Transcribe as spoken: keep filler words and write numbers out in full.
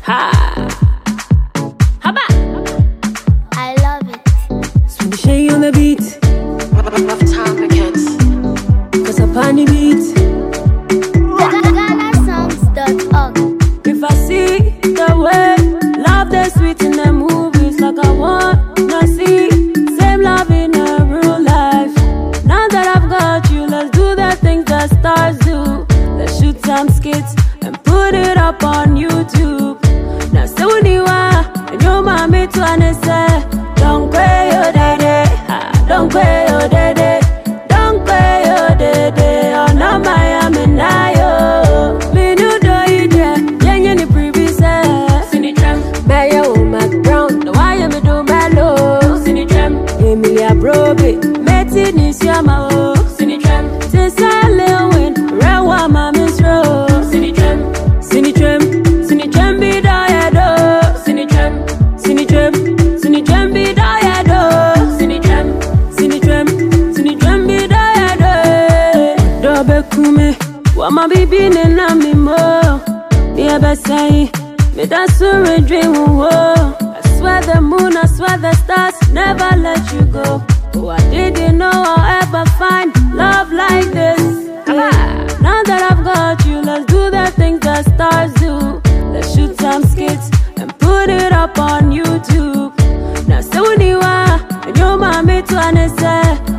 Ha! Haba! I love it. Swing Shay on the beat. Rough time records. Cause up on the beat. Ghana songs dot org. If I see the way love the sweet in the movies, like I wanna see same love in a real life. Now that I've got you, let's do the things that stars do. Let's shoot some skits and put it up on YouTube. Now so you are, and your mommy to say, don't pay your daddy, ah, don't pay your daddy, don't pay your daddy. Oh no, Miami now yo, me no do it yeah, yeah any previous Cindy Tram, Bayer oh Mac Brown, the why am I do mellow, Cindy Tram, Emilia Brobe, Metin is yama oh, Cindy Tram, since I live when Rawa Mami's row, Cindy Tram, Cindy Tram, Cindy Tram be died oh, Cindy Tram, Cindy Tram, Cindy Tram be died oh, Cindy Tram, Cindy Tram, Cindy Tram be died oh, Dobe kume, wama bibi nena mi mo, yeah besai, me that's a dream wo. I swear the moon, I swear the stars never let you go. Oh, I didn't know I'll ever find love like this. Yeah. Now that I've got you, let's do the things that stars do. Let's shoot some skits and put it up on YouTube. Now so you are, and your mommy to say,